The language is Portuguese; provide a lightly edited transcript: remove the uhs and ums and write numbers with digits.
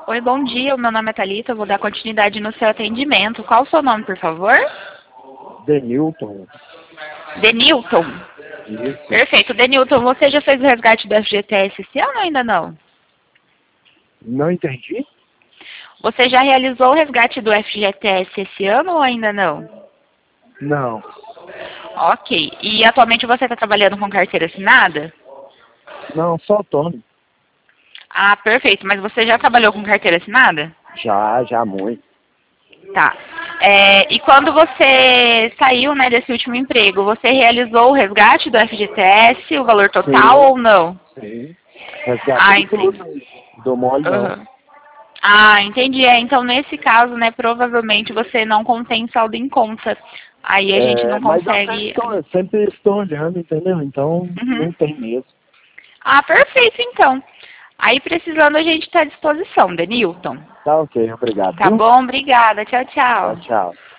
Oi, bom dia. O meu nome é Thalita. Eu vou dar continuidade no seu atendimento. Qual o seu nome, por favor? Denilton. Denilton. Isso. Perfeito. Denilton, você já fez o resgate do FGTS esse ano ou ainda não? Não entendi? Você já realizou o resgate do FGTS esse ano ou ainda não? Não. Ok. E atualmente você está trabalhando com carteira assinada? Não, só autônomo. Ah, perfeito. Mas você já trabalhou com carteira assinada? Já muito. Tá. E quando você saiu, né, desse último emprego, você realizou o resgate do FGTS, o valor total Sim. ou não? Sim. Ah, Resgatei entendi. tudo. Dou mole não. Uhum. Ah, entendi. Então, nesse caso, né, provavelmente você não contém saldo em conta. Aí a gente não Mas consegue... eu sempre estou olhando, entendeu? Então Uhum. não tem mesmo. Ah, perfeito, então. Aí, precisando, a gente está à disposição, Denilton. Tá ok, obrigado. Tá Viu? bom? Obrigada. Tchau, Tchau, tchau. tchau.